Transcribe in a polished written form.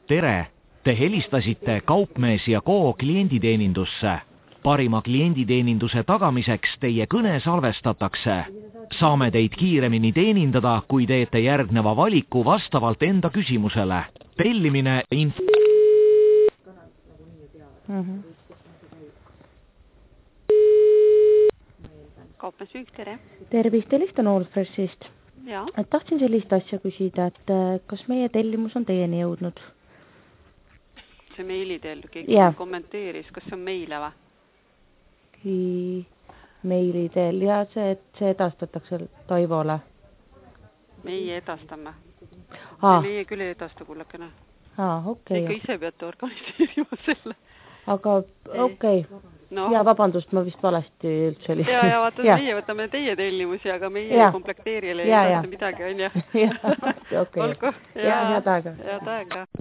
Tere! Te helistasite Kaupmees & Co klienditeenindusse. Parima klienditeeninduse tagamiseks teie kõne salvestatakse. Saame teid kiiremini teenindada, kui teete järgneva valiku vastavalt enda küsimusele. Tellimine info... Kaupmees, tere. Tervist, helistan Allfreshist. Ja. Tahtsin sellist asja küsida, et kas meie tellimus on teieni jõudnud? See meili teel, keegi kommenteeris, kas see on meile või? Meili teel ja see edastatakse Toivole. Meie edastame. Meie küll ei edasta, kullakene. Okei. Ikka ise peate organiseerima selle. Aga okei. Ja vabandust, ma vist valesti üldse oli. Ja vaata, meie võtame teie tellimusi, aga meie komplekteerijale ei edasta midagi, on ju? Okei. Ja head aega. Head aega.